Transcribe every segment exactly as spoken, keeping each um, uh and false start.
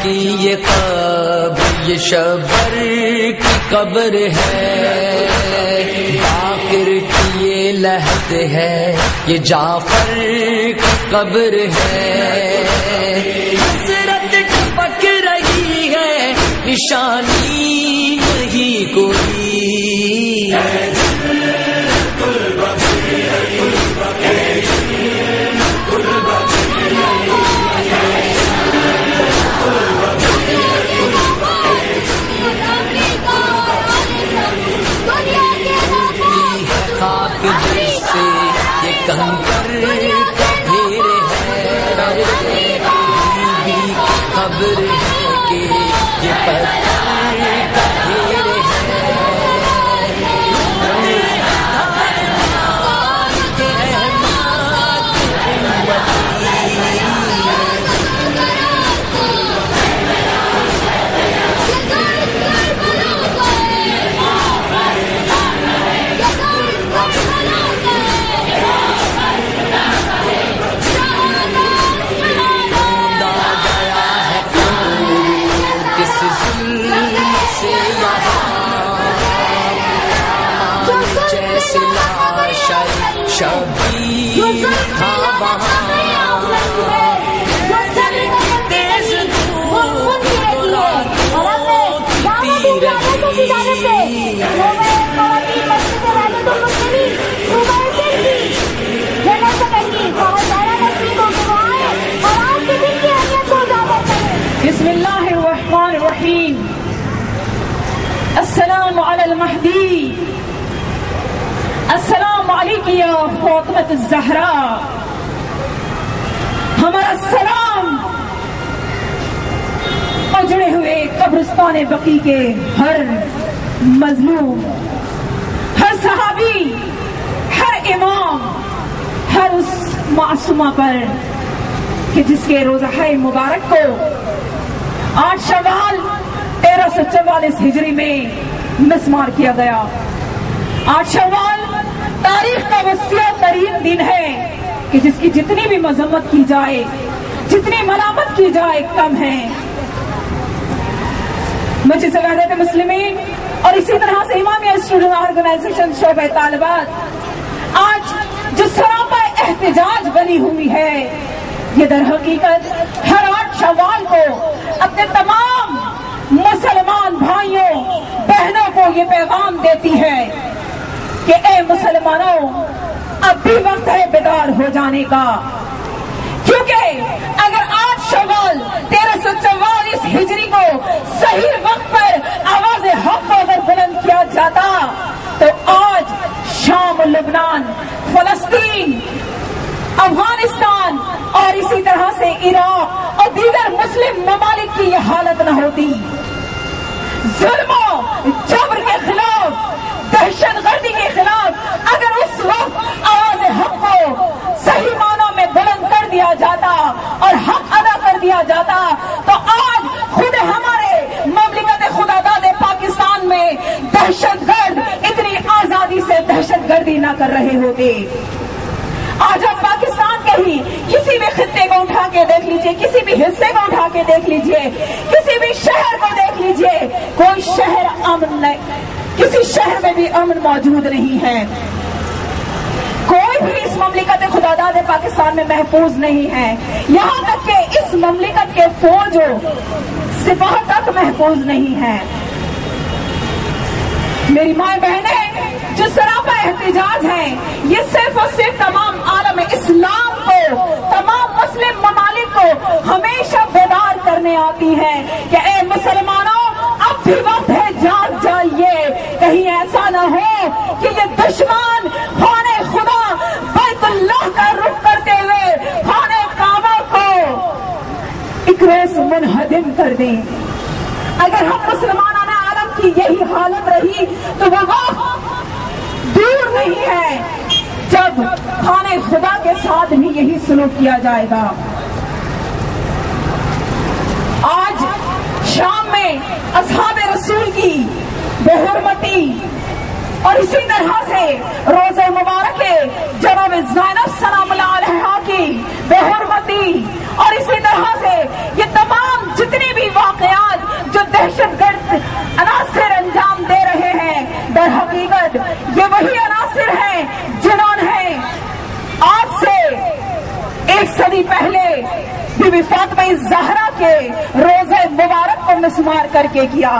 یہ قبر یہ شبر کی قبر ہے، باقر کی یہ لحد ہے، یہ جعفر کی قبر ہے، حسرت ٹپک رہی ہے نشانی نہیں کوئی، کنکر کا ڈھیر ہے، بی بی کی خبر ہے کہ یہ پتھر کا ڈھیر ہے، شبیر تھا وہاں، تیز دھوپ راتوں کی رہی، بسم اللہ الرحمن الرحیم، السلام علی المہدی، السلام علیکم یا فاطمہ الزہراء، ہمارا سلام اجڑے ہوئے قبرستان بقیع کے ہر مظلوم، ہر صحابی، ہر امام، ہر اس معصومہ پر کہ جس کے روزہ مبارک کو آٹھ شوال تیرہ سو چوالیس ہجری میں مسمار کیا گیا۔ آٹھ شوال تاریخ کا وسیع ترین دن ہے کہ جس کی جتنی بھی مذمت کی جائے، جتنی ملامت کی جائے کم ہے۔ مجلس وحدت مسلمین اور اسی طرح سے امامیہ اسٹوڈنٹ آرگنائزیشن شعبہ طالبات آج جو سراپا احتجاج بنی ہوئی ہے، یہ در حقیقت ہر آٹھ شوال کو اپنے تمام مسلمان بھائیوں بہنوں کو یہ پیغام دیتی ہے کہ اے مسلمانوں، اب بھی وقت ہے بیدار ہو جانے کا، کیونکہ اگر آٹھ شوال تیرہ سو چوالیس ہجری کو صحیح وقت پر آواز حق کو اگر بلند کیا جاتا تو آج شام، لبنان، فلسطین، افغانستان اور اسی طرح سے عراق اور دیگر مسلم ممالک کی یہ حالت نہ ہوتی۔ ظلم و جبر کے خلاف، دہشت گردی کے خلاف اگر اس وقت آواز حق کو صحیح معنوں میں بلند کر دیا جاتا اور حق ادا کر دیا جاتا تو آج خود ہمارے مملکت خداداد پاکستان میں دہشت گرد اتنی آزادی سے دہشت گردی نہ کر رہے ہوتے۔ آج آپ پاکستان کے ہی کسی بھی خطے کو اٹھا کے دیکھ لیجئے، کسی بھی حصے کو اٹھا کے دیکھ لیجئے، کسی بھی شہر کو دیکھ لیجئے، کوئی شہر امن نہیں، کسی شہر میں بھی امن موجود نہیں ہے، کوئی بھی اس مملکت خداداد پاکستان میں محفوظ نہیں ہے، یہاں تک کہ اس مملکت کے فوج و سپاہ تک محفوظ نہیں ہے۔ میری ماں بہنیں جو سراپا احتجاج ہیں، یہ صرف اور صرف تمام عالم اسلام کو، تمام مسلم ممالک کو ہمیشہ بیدار کرنے آتی ہیں کہ اے مسلمانوں، اب بھی وقت ہے، جاگ جائیے، کہیں ایسا نہ ہو کہ یہ دشمن خانہ خدا بیت اللہ کا رخ کرتے ہوئے خانہ کعبہ کو ایک ریس منہدم کر دیں۔ اگر ہم مسلمانان عالم کی یہی حالت رہی تو وہ وقت دور نہیں ہے جب خانہ خدا کے ساتھ بھی یہی سلوک کیا جائے گا۔ آج شام میں اصحاب رسول کی بے حرمتی اور اسی طرح سے روزہ مبارک جناب زینب سلام اللہ علیہا کی بے حرمتی اور اسی طرح سے یہ تمام جتنی بھی فاطمہ زہرا کے روزے مبارک کو مسمار کر کے کیا.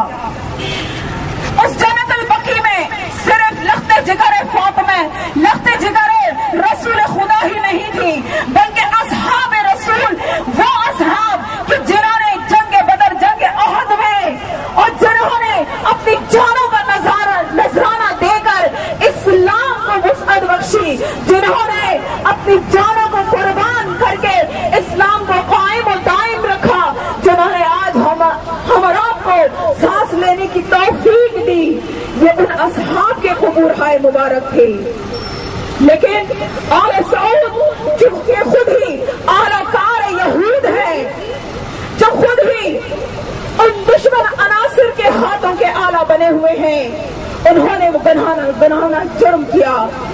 اس جنت البقیع میں صرف لخت جگر فاطمہ، لخت جگر رسول خدا ہی نہیں تھی، بلکہ اصحاب رسول، وہ اصحاب کہ جنہوں نے جنگ بدر، جنگ احد میں اور جنہوں نے اپنی جانوں کا نظارہ نذرانہ دے کر اسلام کو وسعت بخشی، جنہوں نے اپنی جانوں کو قربان کر کے اسلام کو قائم و دائم رکھا، جنہوں نے آج ہم ہم اور آپ کو سانس لینے کی توفیق دی، یہ ان اصحاب کے قبور ہائے مبارک تھے. لیکن آل سعود جو کہ خود ہی اعلی کار یہود ہے، جو خود ہی ان دشمن عناصر کے ہاتھوں کے آلہ بنے ہوئے ہیں، انہوں نے وہ گناہنا گناہنا جرم کیا.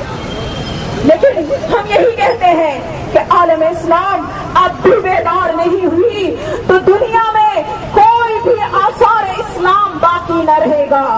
لیکن ہم یہی کہتے ہیں کہ عالم اسلام اب بھی بیدار نہیں ہوئی تو دنیا میں کوئی بھی آثار اسلام باقی نہ رہے گا.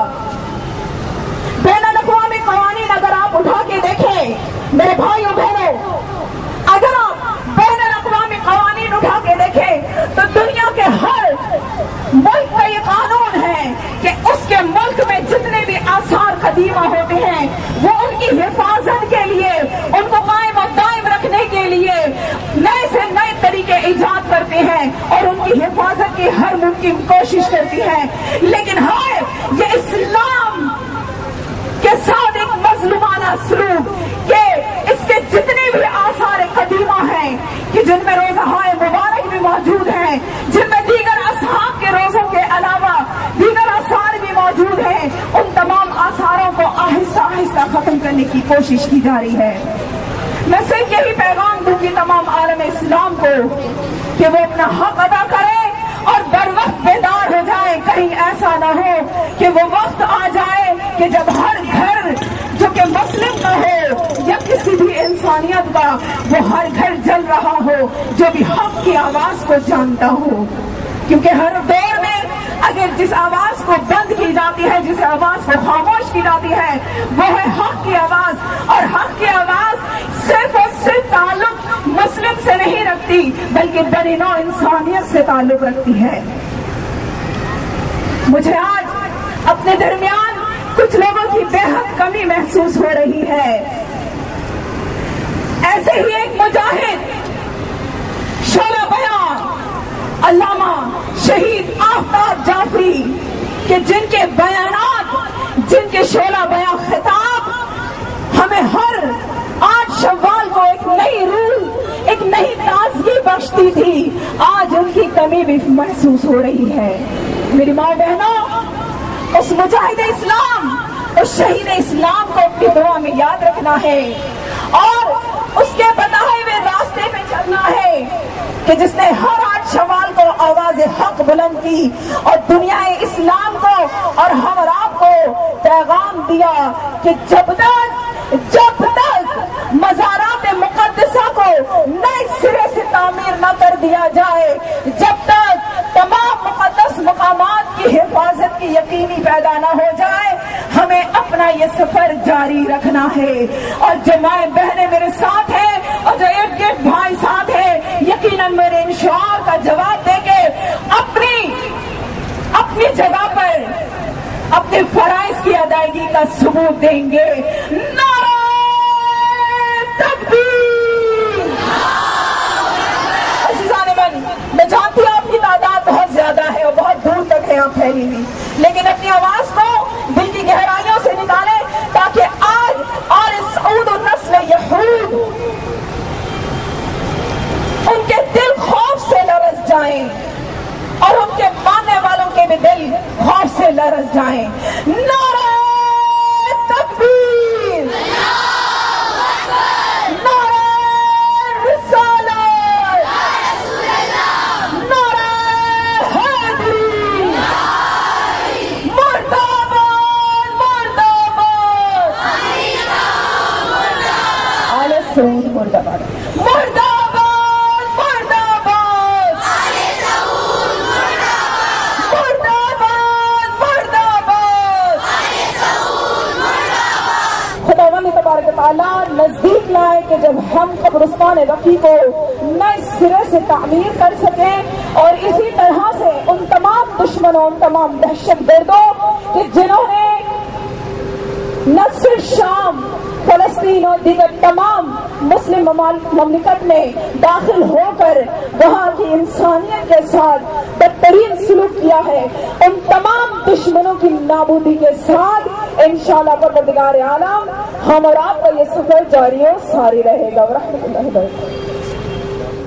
بین الاقوامی قوانین اگر آپ اٹھا کے دیکھیں میرے بھائیوں بہنوں، اگر آپ بین الاقوامی قوانین اٹھا کے دیکھیں تو دنیا کے ہر ملک کا یہ قانون ہے کہ اس کے ملک میں جتنے بھی آثار قدیمہ ہوتے ہیں وہ ان کی حفاظت کے لیے، ان کو قائم و دائم رکھنے کے لیے نئے سے نئے طریقے ایجاد کرتے ہیں اور ان کی حفاظت کی ہر ممکن کوشش کرتی ہیں. لیکن ہے یہ اسلام کے ساتھ ایک مظلومانہ سلوک کہ اس کے جتنے بھی آثار قدیمہ ہیں کہ جن میں روزہائے مبارک بھی موجود ہیں، جن میں دیگر اصحاب کے روزوں کے علاوہ دیگر آثار بھی موجود ہیں، ان تمام آثاروں کو آہستہ آہستہ ختم کرنے کی کوشش کی جا رہی ہے. میں صرف یہی پیغام دوں گی تمام عالم اسلام کو کہ وہ اپنا حق ادا کرے اور بر وقت بیدار ہو جائے. کہیں ایسا نہ ہو کہ وہ وقت آ جائے کہ جب ہر گھر جو کہ مسلم کا ہو یا کسی بھی انسانیت کا، وہ ہر گھر جل رہا ہو جو بھی حق کی آواز کو جانتا ہو. کیونکہ ہر دور میں اگر جس آواز کو بند کی جاتی ہے، جس آواز کو خاموش کی جاتی ہے، وہ ہے حق کی آواز. اور حق کی آواز صرف اور صرف تعلق مسلم سے نہیں رکھتی بلکہ بنی نوع انسانیت سے تعلق رکھتی ہے. مجھے آج اپنے درمیان کچھ لوگوں کی بے حد کمی محسوس ہو رہی ہے. ایسے ہی ایک مجاہد شعلہ بیان علامہ شہید آفتاب جعفری کہ جن کے بیانات، جن کے شعلہ بیان خطاب ہمیں ہر آٹھ شوال کو ایک نئی روح، ایک نئی تازگی بخشتی تھی، آج ان کی کمی بھی محسوس ہو رہی ہے. میری ماں بہنوں، اس مجاہد اسلام، اس شہید اسلام کو اپنی دعا میں یاد رکھنا ہے اور اس کے بتائے ہوئے راستے میں چلنا ہے کہ جس نے ہر آٹھ شوال کو آواز حق بلند کی اور دنیا اسلام کو اور ہم اور آپ کو پیغام دیا کہ جب تک جب تک مزارات مقدسہ کو نئے سرے سے تعمیر نہ کر دیا جائے، جب تک تمام مقدس مقامات کی حفاظت کی یقینی پیدا نہ ہو جائے، ہمیں اپنا یہ سفر جاری رکھنا ہے. اور جو مائیں بہنیں میرے ساتھ ہیں اور جو ارد گرد بھائی ساتھ ہیں، یقیناً میرے ان شعار کا جواب دے کے اپنی اپنی جگہ پر اپنے فرائض کی ادائیگی کا ثبوت دیں گے. نعرہ تکبیر! عزیزان من، میں جانتی ہوں آپ کی تعداد بہت زیادہ ہے اور بہت دور تک ہے یہاں پھیلی ہوئی، لیکن اپنی آواز کو دل کی گہرائیوں سے نکالیں تاکہ آج آل سعود و نسل یہود ان کے دل خوف سے لرز جائیں اور ان کے ماننے والوں کے بھی دل خوف سے لرز جائیں. نعرہ تکبیر! نعرہ رسالت! نعرہ حیدری! مرد آباد! مرد آباد! آل سعود مرد آباد! مرد آباد! مرد آباد! مرد آباد! مرد آباد! خداوند تبارک و تعالی نزدیک لائے کہ جب ہم قبرستان وقی کو نئے سرے سے تعمیر کر سکیں اور اسی طرح سے ان تمام دشمنوں ان تمام دہشت گردوں کہ جنہوں نے نہ صرف شام فلسطین اور دیگر تمام مسلم مملکت میں داخل ہو کر وہاں کی انسانیت کے ساتھ بدترین سلوک کیا ہے، ان تمام دشمنوں کی نابودی کے ساتھ انشاءاللہ پروردگار عالم ہم اور آپ کا یہ سفر جاری و ساری رہے گا۔ ورحمۃ اللہ وبرکاتہ۔